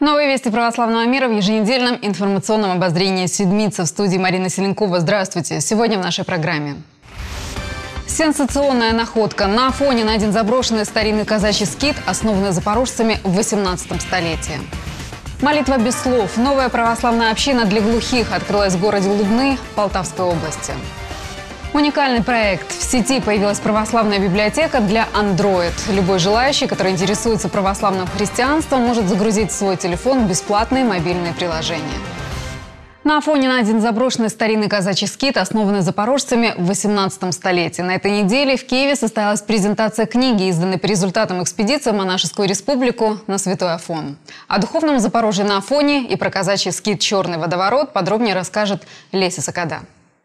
Новые вести православного мира в еженедельном информационном обозрении «Седмица». В студии Марина Селенкова. Здравствуйте. Сегодня в нашей программе. Сенсационная находка. На Афоне найден заброшенный старинный казачий скит, основанный запорожцами в 18 столетии. Молитва без слов. Новая православная община для глухих открылась в городе Лубны Полтавской области. Уникальный проект. В сети появилась православная библиотека для Android. Любой желающий, который интересуется православным христианством, может загрузить в свой телефон бесплатные мобильные приложения. На Афоне найден заброшенный старинный казачий скит, основанный запорожцами в 18 столетии. На этой неделе в Киеве состоялась презентация книги, изданной по результатам экспедиции в Монашескую республику на Святой Афон. О духовном Запорожье на Афоне и про казачий скит «Черный водоворот» подробнее расскажет Леся Сокода.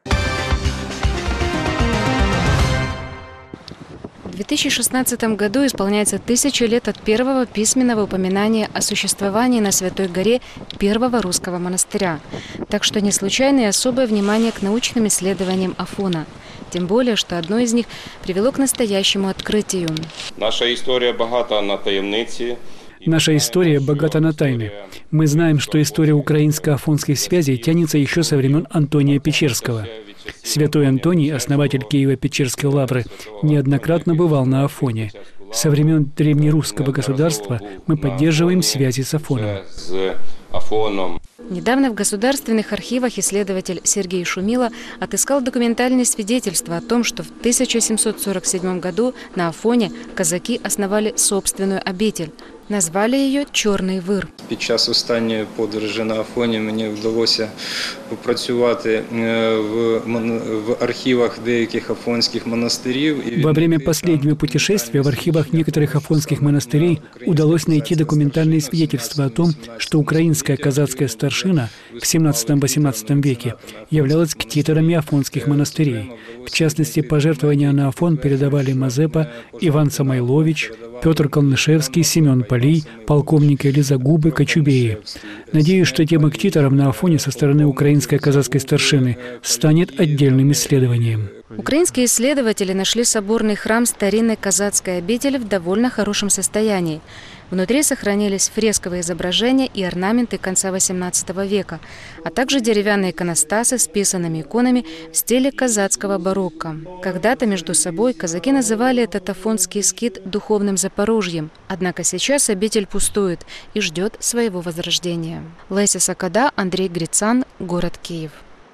В 2016 году исполняется 1000 лет от первого письменного упоминания о существовании на Святой горе первого русского монастыря. Так что не случайно и особое внимание к научным исследованиям Афона. Тем более, что одно из них привело к настоящему открытию. Наша история богата на таємниці. Наша история богата на тайны. Мы знаем, что история украинско-афонских связей тянется еще со времен Антония Печерского. Святой Антоний, основатель Киево-Печерской лавры, неоднократно бывал на Афоне. Со времен древнерусского государства мы поддерживаем связи с Афоном. Недавно в государственных архивах исследователь Сергей Шумило отыскал документальные свидетельства о том, что в 1747 году на Афоне казаки основали собственную обитель. Назвали ее «Чорний вир». Під час останньої подорожі на Афоні мені вдалося попрацювати в архивах деяких афонских монастырей. Во время последнего путешествия в архивах некоторых афонских монастырей удалось найти документальные свидетельства о том, что украинская казацкая старшина в 17-18 веке являлась ктиторами афонских монастырей. В частности, пожертвования на Афон передавали Мазепа, Иван Самойлович, Петр Колнышевский, Семен Полий, полковники Лизагубы, Кочубеи. Надеюсь, что тема ктиторов на Афоне со стороны украинской казацкой старшины станет отдельным исследованием. Украинские исследователи нашли соборный храм старинной казацкой обители в довольно хорошем состоянии. Внутри сохранились фресковые изображения и орнаменты конца XVIII века, а также деревянные иконостасы с писанными иконами в стиле казацкого барокко. Когда-то между собой казаки называли этот афонский скит духовным Запорожьем, однако сейчас обитель пустует и ждет своего возрождения. Леся Сокода, Андрей Грицан, город Киев.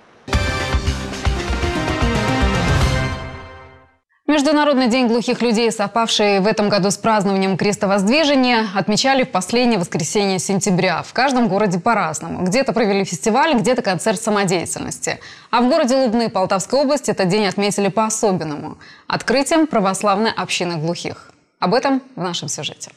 Международный день глухих людей, совпавший в этом году с празднованием крестовоздвижения, отмечали в последнее воскресенье сентября. В каждом городе по-разному. Где-то провели фестиваль, где-то концерт самодеятельности. А в городе Лубны Полтавской области этот день отметили по-особенному – открытием православной общины глухих. Об этом в нашем сюжете.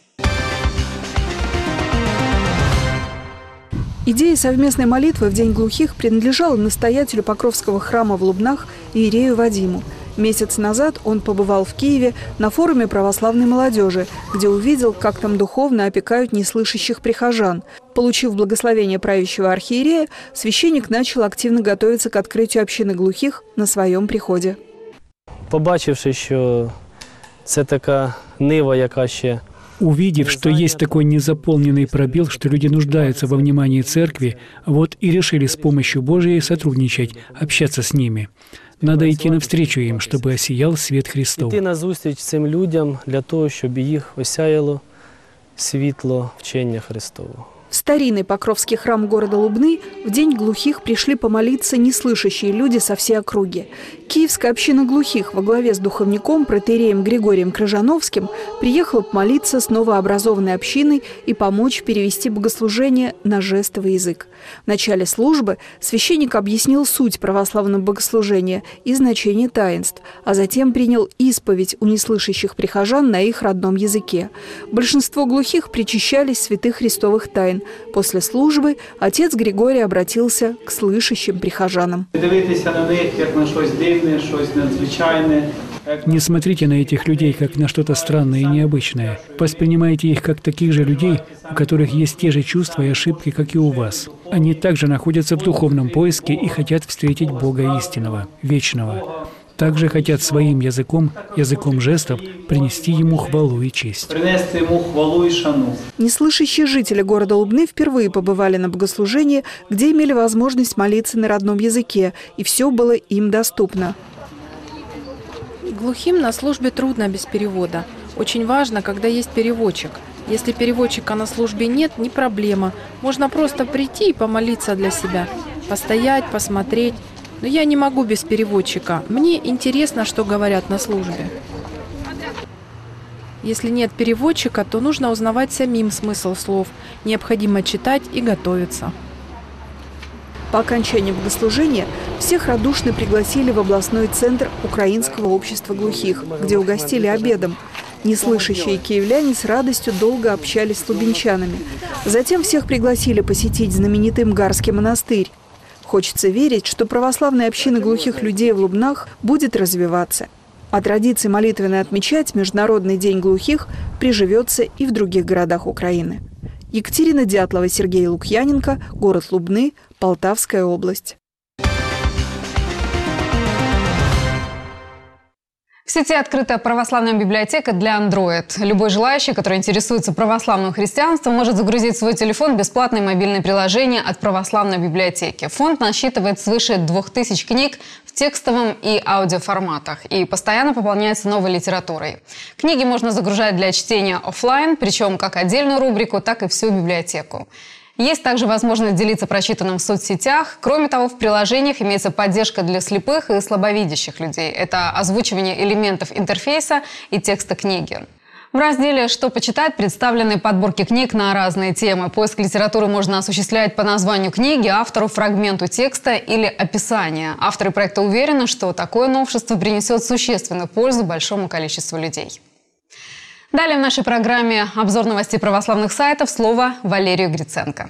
Идея совместной молитвы в День глухих принадлежала настоятелю Покровского храма в Лубнах иерею Вадиму. Месяц назад он побывал в Киеве на форуме православной молодежи, где увидел, как там духовно опекают неслышащих прихожан. Получив благословение правящего архиерея, священник начал активно готовиться к открытию общины глухих на своем приходе. Побачивши, що це така нива, яка ще... Увидев, что есть такой незаполненный пробел, что люди нуждаются во внимании церкви, вот и решили с помощью Божией сотрудничать, общаться с ними. Надо идти навстречу им, чтобы осиял свет Христов. Йти назустріч цим людям для того, щоб їх осяяло світло вчення Христового. В старинный Покровский храм города Лубны в День глухих пришли помолиться неслышащие люди со всей округи. Киевская община глухих во главе с духовником протоиереем Григорием Крыжановским приехала помолиться с новообразованной общиной и помочь перевести богослужение на жестовый язык. В начале службы священник объяснил суть православного богослужения и значение таинств, а затем принял исповедь у неслышащих прихожан на их родном языке. Большинство глухих причащались святых христовых тайн. После службы отец Григорий обратился к слышащим прихожанам. Не смотрите на этих людей как на что-то странное и необычное. Воспринимайте их как таких же людей, у которых есть те же чувства и ошибки, как и у вас. Они также находятся в духовном поиске и хотят встретить Бога истинного, вечного. также хотят своим языком, языком жестов, принести ему хвалу и честь. Принести ему хвалу и шану. Неслышащие жители города Лубны впервые побывали на богослужении, где имели возможность молиться на родном языке, и все было им доступно. Глухим на службе трудно без перевода. Очень важно, когда есть переводчик. Если переводчика на службе нет, не проблема. Можно просто прийти и помолиться для себя. Постоять, посмотреть. Но я не могу без переводчика. Мне интересно, что говорят на службе. Если нет переводчика, то нужно узнавать самим смысл слов. Необходимо читать и готовиться. По окончании богослужения всех радушно пригласили в областной центр Украинского общества глухих, где угостили обедом. Неслышащие киевляне с радостью долго общались с лубенчанами. Затем всех пригласили посетить знаменитый Мгарский монастырь. Хочется верить, что православная община глухих людей в Лубнах будет развиваться. А традиция молитвенно отмечать Международный день глухих приживется и в других городах Украины. Екатерина Дятлова, Сергей Лукьяненко, город Лубны, Полтавская область. В сети открыта православная библиотека для Android. Любой желающий, который интересуется православным христианством, может загрузить в свой телефон бесплатное мобильное приложение от православной библиотеки. Фонд насчитывает свыше 2000 книг в текстовом и аудиоформатах и постоянно пополняется новой литературой. Книги можно загружать для чтения офлайн, причем как отдельную рубрику, так и всю библиотеку. Есть также возможность делиться прочитанным в соцсетях. Кроме того, в приложениях имеется поддержка для слепых и слабовидящих людей. Это озвучивание элементов интерфейса и текста книги. В разделе «Что почитать» представлены подборки книг на разные темы. Поиск литературы можно осуществлять по названию книги, автору, фрагменту текста или описания. Авторы проекта уверены, что такое новшество принесет существенную пользу большому количеству людей. Далее в нашей программе обзор новостей православных сайтов. Слово Валерию Гриценко.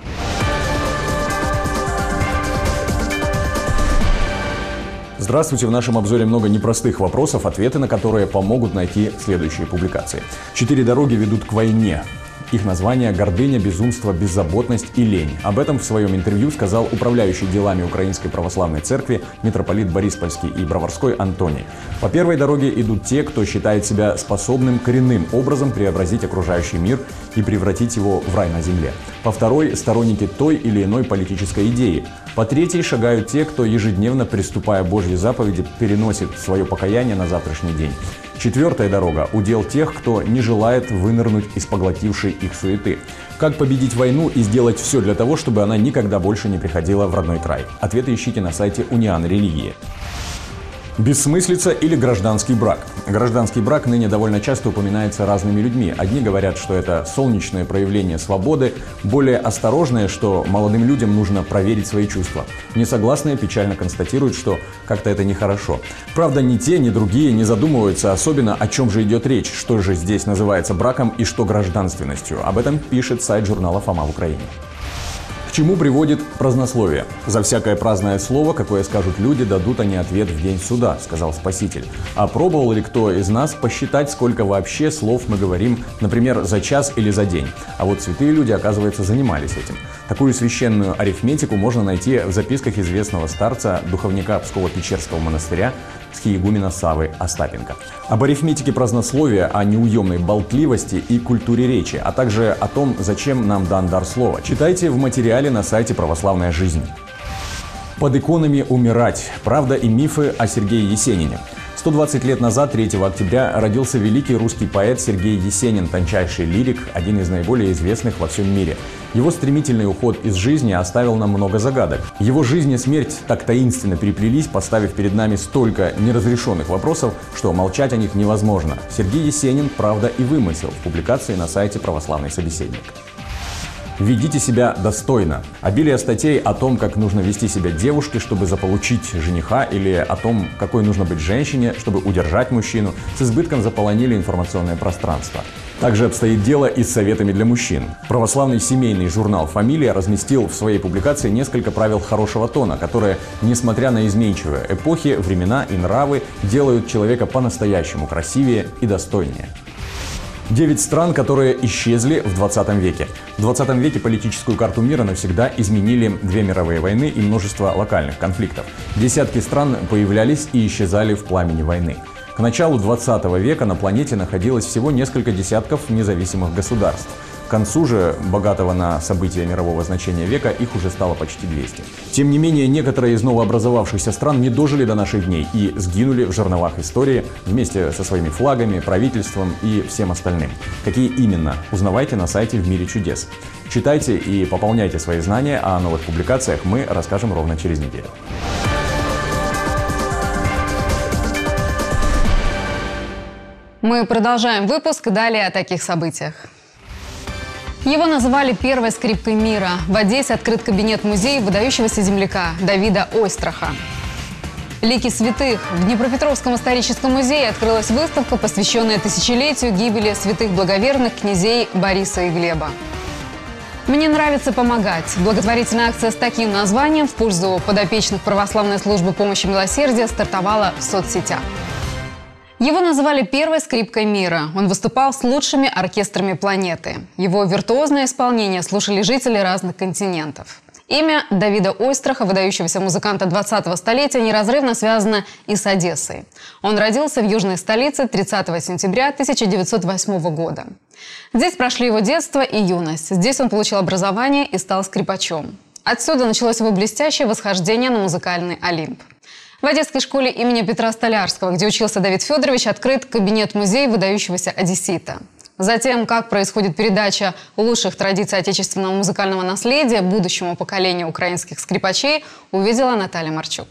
Здравствуйте! В нашем обзоре много непростых вопросов, ответы на которые помогут найти следующие публикации. 4 дороги ведут к войне. Их название – гордыня, безумство, беззаботность и лень. Об этом в своем интервью сказал управляющий делами Украинской православной церкви митрополит Бориспольский и Броварской Антоний. По первой дороге идут те, кто считает себя способным коренным образом преобразить окружающий мир и превратить его в рай на земле. По второй – сторонники той или иной политической идеи. По третьей шагают те, кто ежедневно, приступая Божьи заповеди, переносит свое покаяние на завтрашний день. Четвертая дорога – удел тех, кто не желает вынырнуть из поглотившей их суеты. Как победить войну и сделать все для того, чтобы она никогда больше не приходила в родной край? Ответы ищите на сайте Униан Религии. Бессмыслица или гражданский брак? Гражданский брак ныне довольно часто упоминается разными людьми. Одни говорят, что это солнечное проявление свободы, более осторожные, что молодым людям нужно проверить свои чувства. Несогласные печально констатируют, что как-то это нехорошо. Правда, ни те, ни другие не задумываются особенно, о чем же идет речь, что же здесь называется браком и что гражданственностью. Об этом пишет сайт журнала «Фома в Украине». К чему приводит празднословие? За всякое праздное слово, какое скажут люди, дадут они ответ в день суда, сказал Спаситель. А пробовал ли кто из нас посчитать, сколько вообще слов мы говорим, например, за час или за день? А вот святые люди, оказывается, занимались этим. Такую священную арифметику можно найти в записках известного старца, духовника Псково-Печерского монастыря, схиегумена Савы Остапенко. Об арифметике празднословия, о неуемной болтливости и культуре речи, а также о том, зачем нам дан дар слова, читайте в материале на сайте «Православная жизнь». Под иконами умирать. Правда и мифы о Сергее Есенине. 120 лет назад, 3 октября, родился великий русский поэт Сергей Есенин, тончайший лирик, один из наиболее известных во всем мире. Его стремительный уход из жизни оставил нам много загадок. Его жизнь и смерть так таинственно переплелись, поставив перед нами столько неразрешенных вопросов, что молчать о них невозможно. Сергей Есенин «Правда и вымысел» в публикации на сайте «Православный собеседник». Ведите себя достойно. Обилие статей о том, как нужно вести себя девушке, чтобы заполучить жениха, или о том, какой нужно быть женщине, чтобы удержать мужчину, с избытком заполонили информационное пространство. Также обстоит дело и с советами для мужчин. Православный семейный журнал «Фамилия» разместил в своей публикации несколько правил хорошего тона, которые, несмотря на изменчивые эпохи, времена и нравы, делают человека по-настоящему красивее и достойнее. 9 стран, которые исчезли в 20 веке. В 20 веке политическую карту мира навсегда изменили 2 мировые войны и множество локальных конфликтов. Десятки стран появлялись и исчезали в пламени войны. К началу 20 века на планете находилось всего несколько десятков независимых государств. К концу же, богатого на события мирового значения века, их уже стало почти 200. Тем не менее, некоторые из новообразовавшихся стран не дожили до наших дней и сгинули в жерновах истории вместе со своими флагами, правительством и всем остальным. Какие именно? Узнавайте на сайте «В мире чудес». Читайте и пополняйте свои знания, а о новых публикациях мы расскажем ровно через неделю. Мы продолжаем выпуск. Далее о таких событиях. Его называли первой скрипкой мира. В Одессе открыт кабинет-музей выдающегося земляка Давида Ойстраха. Лики святых. В Днепропетровском историческом музее открылась выставка, посвященная тысячелетию гибели святых благоверных князей Бориса и Глеба. «Мне нравится помогать». Благотворительная акция с таким названием в пользу подопечных православной службы помощи милосердия стартовала в соцсетях. Его называли первой скрипкой мира. Он выступал с лучшими оркестрами планеты. Его виртуозное исполнение слушали жители разных континентов. Имя Давида Ойстраха, выдающегося музыканта 20-го столетия, неразрывно связано и с Одессой. Он родился в южной столице 30 сентября 1908 года. Здесь прошли его детство и юность. Здесь он получил образование и стал скрипачом. Отсюда началось его блестящее восхождение на музыкальный Олимп. В Одесской школе имени Петра Столярского, где учился Давид Федорович, открыт кабинет-музей выдающегося одессита. Затем, как происходит передача лучших традиций отечественного музыкального наследия будущему поколению украинских скрипачей, увидела Наталья Марчук.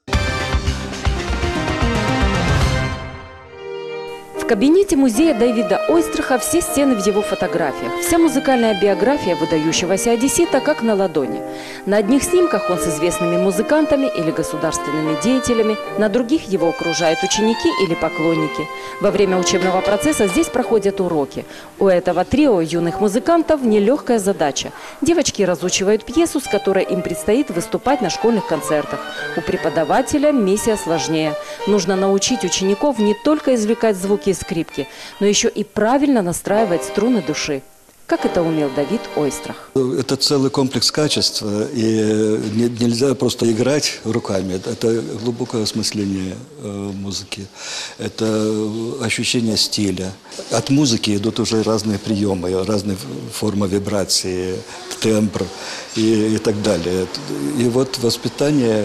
В кабинете музея Давида Ойстраха все стены в его фотографиях. Вся музыкальная биография выдающегося одессита как на ладони. На одних снимках он с известными музыкантами или государственными деятелями, на других его окружают ученики или поклонники. Во время учебного процесса здесь проходят уроки. У этого трио юных музыкантов нелегкая задача. Девочки разучивают пьесу, с которой им предстоит выступать на школьных концертах. У преподавателя миссия сложнее. Нужно научить учеников не только извлекать звуки из скрипки, но еще и правильно настраивать струны души. Как это умел Давид Ойстрах? Это целый комплекс качеств, и нельзя просто играть руками. Это глубокое осмысление музыки, это ощущение стиля. От музыки идут уже разные приемы, разные формы вибрации, тембр и так далее. И вот воспитание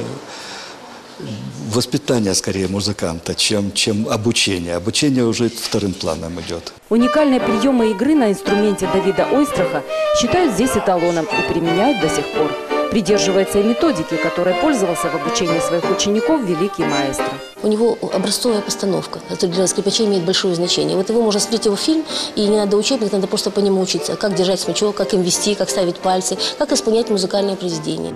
скорее музыканта, чем обучение. Обучение уже вторым планом идет. Уникальные приемы игры на инструменте Давида Ойстраха считают здесь эталоном и применяют до сих пор. Придерживается и методики, которой пользовался в обучении своих учеников великий маэстро. У него образцовая постановка, это для скрипача имеет большое значение. Вот его можно смотреть его фильм, и не надо учебник, надо просто по нему учиться. Как держать смычок, как им вести, как ставить пальцы, как исполнять музыкальное произведение.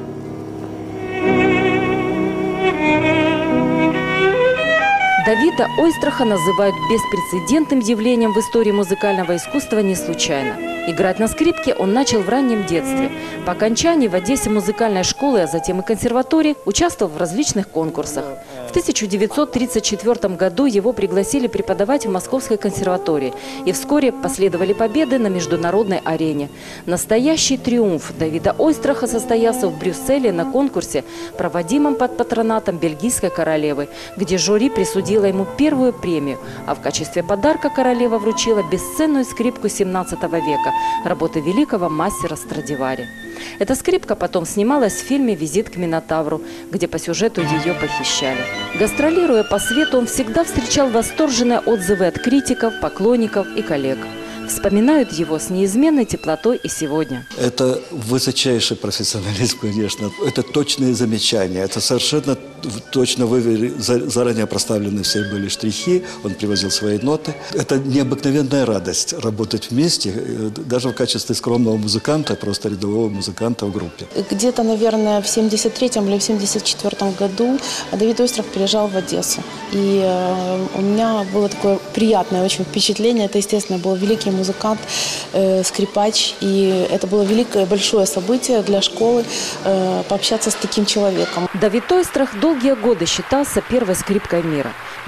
Давида Ойстраха называют беспрецедентным явлением в истории музыкального искусства не случайно. Играть на скрипке он начал в раннем детстве. По окончании в Одессе музыкальной школы, а затем и консерватории, участвовал в различных конкурсах. В 1934 году его пригласили преподавать в Московской консерватории. И вскоре последовали победы на международной арене. Настоящий триумф Давида Ойстраха состоялся в Брюсселе на конкурсе, проводимом под патронатом бельгийской королевы, где жюри присудило ему первую премию, а в качестве подарка королева вручила бесценную скрипку 17 века, работы великого мастера Страдивари. Эта скрипка потом снималась в фильме «Визит к Минотавру», где по сюжету ее похищали. Гастролируя по свету, он всегда встречал восторженные отзывы от критиков, поклонников и коллег. Вспоминают его с неизменной теплотой и сегодня. Это высочайший профессионализм, конечно. Это точные замечания. Это совершенно точно заранее проставлены все были штрихи. Он привозил свои ноты. Это необыкновенная радость работать вместе, даже в качестве скромного музыканта, просто рядового музыканта в группе. Где-то, наверное, в 73-м или в 74-м году Давид Ойстрах переезжал в Одессу. И у меня было такое приятное очень впечатление. Это, естественно, был великий музыкант, скрипач. И это было великое, большое событие для школы пообщаться с таким человеком. Давид Ойстрах долгие годы считался первой скрипкой мира.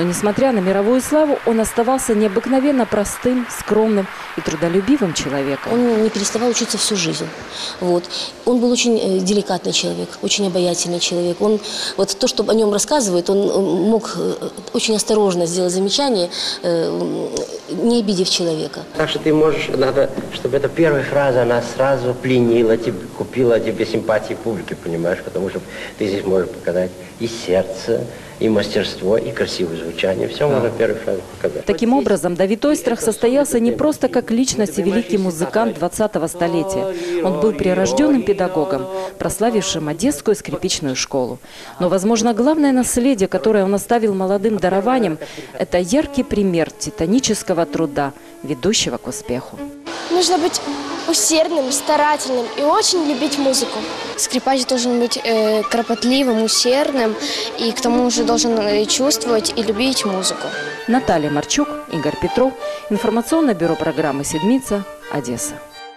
Но, несмотря на мировую славу, он оставался необыкновенно простым, скромным и трудолюбивым человеком. Он не переставал учиться всю жизнь. Вот. Он был очень деликатный человек, очень обаятельный человек. Он, вот то, что о нем рассказывают, он мог очень осторожно сделать замечание, не обидев человека. Так что ты можешь, надо, чтобы эта первая фраза, она сразу пленила тебя, купила тебе симпатии публики, понимаешь? Потому что ты здесь можешь показать и сердце, и мастерство, и красивое звучание. Все можно в первой фразе показать. Таким образом, Давид Ойстрах состоялся не просто как личность и великий музыкант 20-го столетия. Он был прирожденным педагогом, прославившим Одесскую скрипичную школу. Но, возможно, главное наследие, которое он оставил молодым дарованием, это яркий пример титанического труда, ведущего к успеху. Нужно быть усердным, старательным и очень любить музыку. Скрипач должен быть кропотливым, усердным и к тому же должен чувствовать и любить музыку. Наталья Марчук, Игорь Петров, информационное бюро программы «Седмица», Одесса.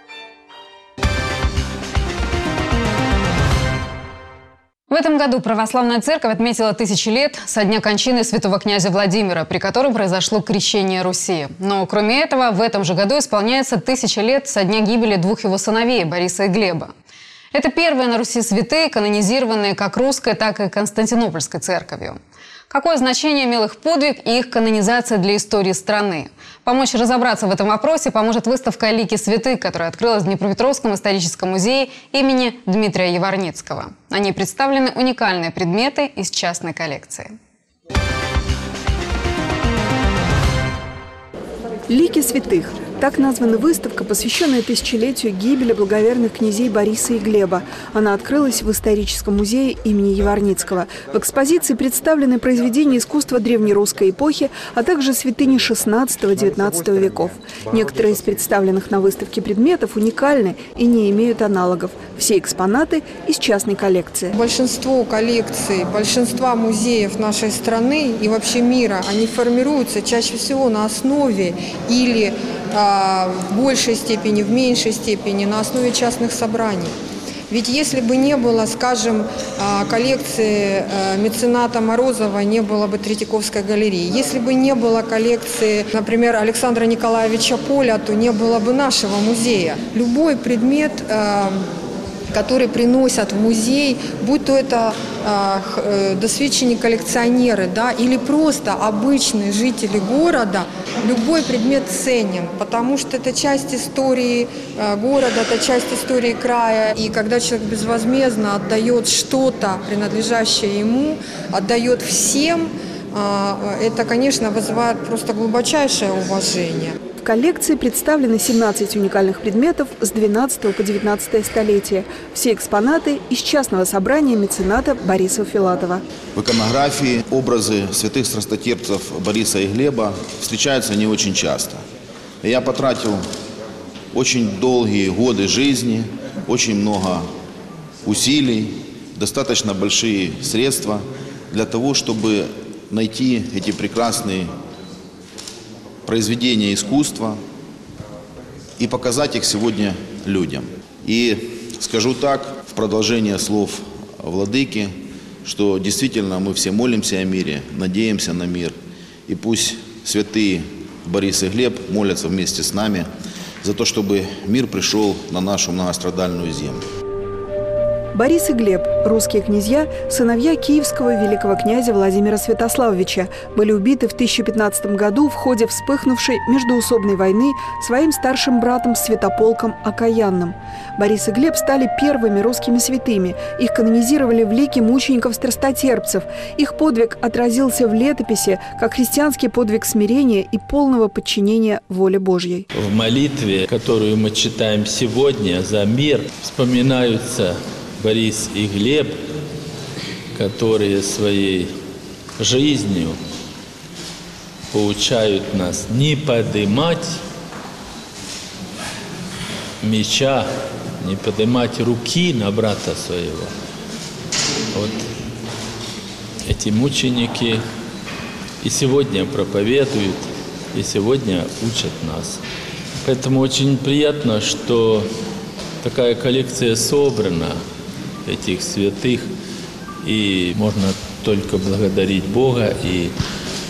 В этом году Православная Церковь отметила 1000 лет со дня кончины святого князя Владимира, при котором произошло крещение Руси. Но кроме этого, в этом же году исполняется 1000 лет со дня гибели 2 его сыновей, Бориса и Глеба. Это первые на Руси святые, канонизированные как русской, так и Константинопольской церковью. Какое значение имел их подвиг и их канонизация для истории страны? Помочь разобраться в этом вопросе поможет выставка «Лики святых», которая открылась в Днепропетровском историческом музее имени Дмитрия Яворницкого. На ней представлены уникальные предметы из частной коллекции. «Лики святых» – так названа выставка, посвященная тысячелетию гибели благоверных князей Бориса и Глеба. Она открылась в историческом музее имени Яворницкого. В экспозиции представлены произведения искусства древнерусской эпохи, а также святыни XVI-XIX веков. Некоторые из представленных на выставке предметов уникальны и не имеют аналогов. Все экспонаты из частной коллекции. Большинство коллекций, большинства музеев нашей страны и вообще мира, они формируются чаще всего на основе или в большей степени, в меньшей степени на основе частных собраний. Ведь если бы не было, скажем, коллекции мецената Морозова, не было бы Третьяковской галереи. Если бы не было коллекции, например, Александра Николаевича Поля, то не было бы нашего музея. Любой предмет, которые приносят в музей, будь то это досвідчені коллекционеры, да, или просто обычные жители города, любой предмет ценен, потому что это часть истории города, это часть истории края. И когда человек безвозмездно отдает что-то, принадлежащее ему, отдает всем, это, конечно, вызывает просто глубочайшее уважение. В коллекции представлены 17 уникальных предметов с 12 по 19 столетия. Все экспонаты из частного собрания мецената Бориса Филатова. В иконографии образы святых страстотерпцев Бориса и Глеба встречаются не очень часто. Я потратил очень долгие годы жизни, очень много усилий, достаточно большие средства для того, чтобы найти эти прекрасные произведения искусства и показать их сегодня людям. И скажу так, в продолжение слов владыки, что действительно мы все молимся о мире, надеемся на мир. И пусть святые Борис и Глеб молятся вместе с нами за то, чтобы мир пришел на нашу многострадальную землю. Борис и Глеб, русские князья, сыновья киевского великого князя Владимира Святославовича, были убиты в 1015 году в ходе вспыхнувшей междоусобной войны своим старшим братом Святополком Окаянным. Борис и Глеб стали первыми русскими святыми. Их канонизировали в лике мучеников-страстотерпцев. Их подвиг отразился в летописи как христианский подвиг смирения и полного подчинения воле Божьей. В молитве, которую мы читаем сегодня за мир, вспоминаются Борис и Глеб, которые своей жизнью поучают нас не поднимать меча, не поднимать руки на брата своего. Вот эти мученики и сегодня проповедуют, и сегодня учат нас. Поэтому очень приятно, что такая коллекция собрана, этих святых, и можно только благодарить Бога и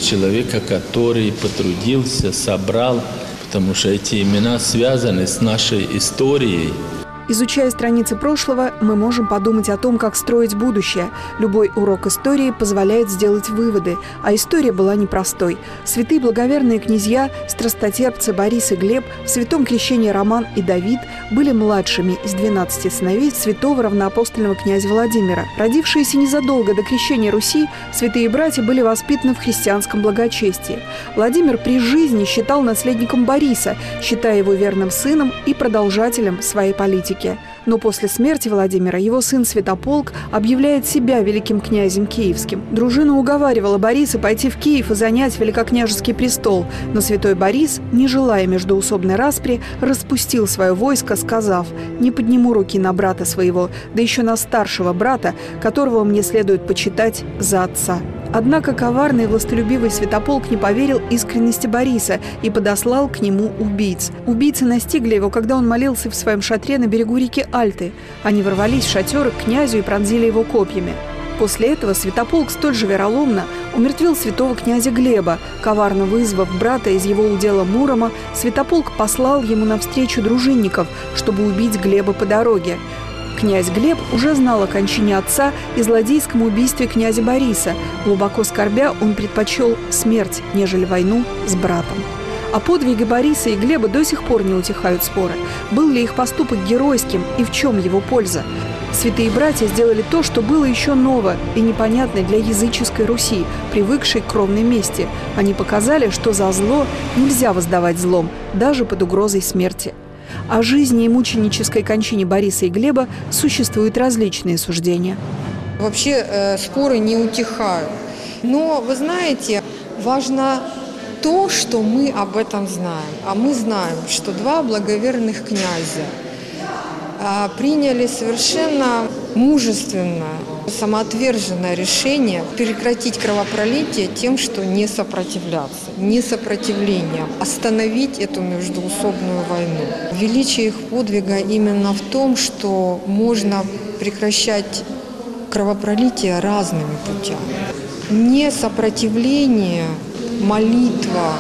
человека, который потрудился, собрал, потому что эти имена связаны с нашей историей. Изучая страницы прошлого, мы можем подумать о том, как строить будущее. Любой урок истории позволяет сделать выводы, а история была непростой. Святые благоверные князья, страстотерпцы Борис и Глеб, в святом крещении Роман и Давид были младшими из 12 сыновей святого равноапостольного князя Владимира. Родившиеся незадолго до крещения Руси, святые братья были воспитаны в христианском благочестии. Владимир при жизни считал наследником Бориса, считая его верным сыном и продолжателем своей политики. Но после смерти Владимира его сын Святополк объявляет себя великим князем киевским. Дружина уговаривала Бориса пойти в Киев и занять великокняжеский престол. Но святой Борис, не желая междоусобной распри, распустил свое войско, сказав: «Не подниму руки на брата своего, да еще на старшего брата, которого мне следует почитать за отца». Однако коварный и властолюбивый Святополк не поверил искренности Бориса и подослал к нему убийц. Убийцы настигли его, когда он молился в своем шатре на берегу реки Альты. Они ворвались в шатер к князю и пронзили его копьями. После этого Святополк столь же вероломно умертвил святого князя Глеба. Коварно вызвав брата из его удела Мурома, Святополк послал ему навстречу дружинников, чтобы убить Глеба по дороге. Князь Глеб уже знал о кончине отца и злодейском убийстве князя Бориса. Глубоко скорбя, он предпочел смерть, нежели войну с братом. О подвиге Бориса и Глеба до сих пор не утихают споры. Был ли их поступок геройским и в чем его польза? Святые братья сделали то, что было еще ново и непонятно для языческой Руси, привыкшей к кровной мести. Они показали, что за зло нельзя воздавать злом, даже под угрозой смерти. О жизни и мученической кончине Бориса и Глеба существуют различные суждения. Вообще споры не утихают. Но, вы знаете, важно то, что мы об этом знаем. А мы знаем, что два благоверных князя приняли совершенно мужественное, самоотверженное решение прекратить кровопролитие тем, что не сопротивляться, не сопротивлением, остановить эту междоусобную войну. Величие их подвига именно в том, что можно прекращать кровопролитие разными путями. Не сопротивление, молитва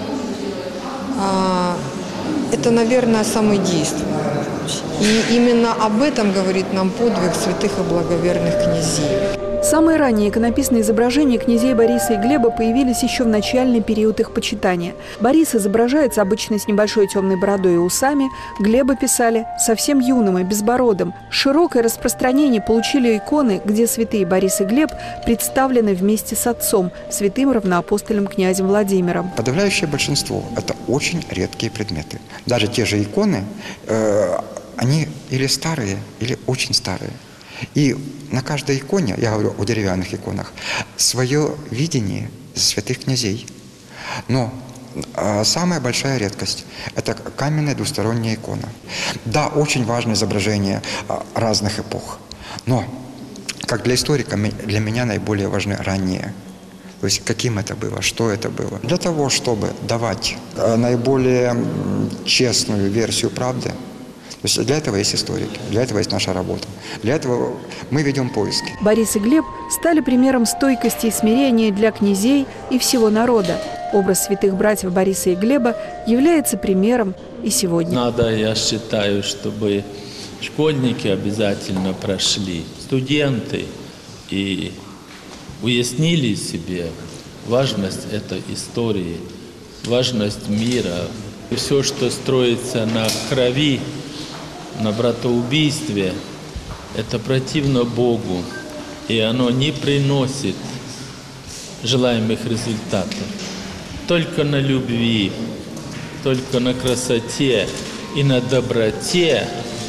– это, наверное, самый действенный. И именно об этом говорит нам подвиг святых и благоверных князей. Самые ранние иконописные изображения князей Бориса и Глеба появились еще в начальный период их почитания. Борис изображается обычно с небольшой темной бородой и усами, Глеба писали совсем юным и безбородым. Широкое распространение получили иконы, где святые Борис и Глеб представлены вместе с отцом, святым равноапостольным князем Владимиром. Подавляющее большинство – это очень редкие предметы. Даже те же иконы, они или старые, или очень старые. И на каждой иконе, я говорю о деревянных иконах, свое видение святых князей. Но самая большая редкость – это каменная двусторонняя икона. Да, очень важное изображение разных эпох, но, как для историка, для меня наиболее важны ранние. То есть каким это было, что это было. Для того, чтобы давать наиболее честную версию правды, то есть для этого есть историки, для этого есть наша работа, для этого мы ведем поиски. Борис и Глеб стали примером стойкости и смирения для князей и всего народа. Образ святых братьев Бориса и Глеба является примером и сегодня. Надо, я считаю, чтобы школьники обязательно прошли, студенты, и уяснили себе важность этой истории, важность мира. И все, что строится на крови, на братоубийстве, это противно Богу, и оно не приносит желаемых результатов. Только на любви, только на красоте и на доброте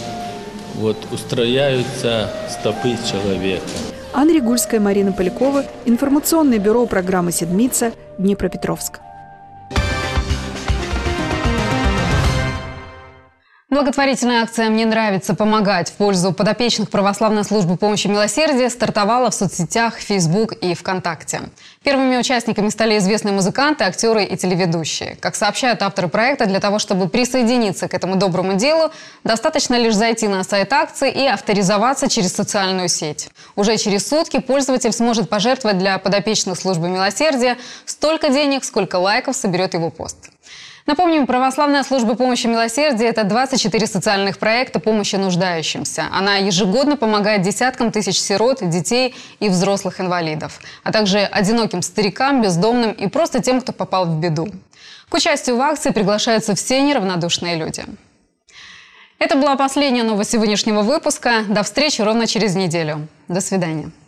устрояются стопы человека. Анна Ригульская, Марина Полякова, информационное бюро программы «Седмица», Днепропетровск. Благотворительная акция «Мне нравится помогать» в пользу подопечных православной службы помощи милосердия стартовала в соцсетях Facebook и ВКонтакте. Первыми участниками стали известные музыканты, актеры и телеведущие. Как сообщают авторы проекта, для того, чтобы присоединиться к этому доброму делу, достаточно лишь зайти на сайт акции и авторизоваться через социальную сеть. Уже через сутки пользователь сможет пожертвовать для подопечных службы милосердия столько денег, сколько лайков соберет его пост. Напомним, православная служба помощи милосердия – это 24 социальных проекта помощи нуждающимся. Она ежегодно помогает десяткам тысяч сирот, детей и взрослых инвалидов, а также одиноким старикам, бездомным и просто тем, кто попал в беду. К участию в акции приглашаются все неравнодушные люди. Это была последняя новость сегодняшнего выпуска. До встречи ровно через неделю. До свидания.